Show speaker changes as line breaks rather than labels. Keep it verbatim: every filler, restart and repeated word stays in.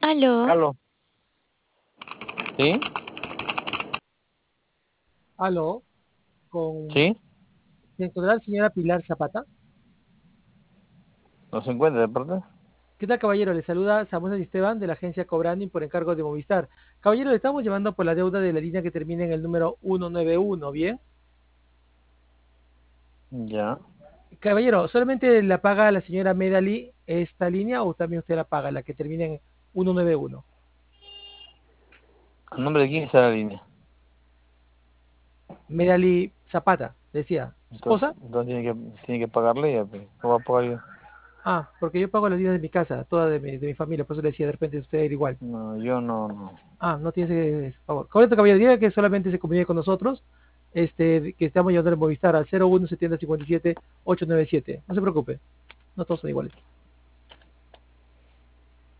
Aló,
Carlos, ¿sí?
Aló, con
¿Sí?
¿se encontrará la señora Pilar Zapata?
¿No se encuentra de parte?
¿Qué tal, caballero? Le saluda Samuel Esteban de la agencia Cobranding por encargo de Movistar. Caballero, le estamos llamando por la deuda de la línea que termina en el número ciento noventa y uno, ¿bien?
Ya.
Caballero, ¿solamente la paga la señora Medali esta línea o también usted la paga, la que termina en ciento noventa y uno?
¿A nombre de quién está la línea?
Medali Zapata, decía.
Entonces,
¿Esposa?
entonces tiene que, tiene que pagarle ya, pues. ¿Cómo va a pagar yo?
Ah, porque yo pago las líneas de mi casa, toda de mi, de mi familia, por eso le decía, de repente usted era igual.
No, yo no, no.
Ah, no tiene ese favor. Correcto, caballero, diga que solamente se comunique con nosotros, este, que estamos llamando a Movistar al cero uno setenta cincuenta y siete ochocientos noventa y siete. No se preocupe, no todos son iguales.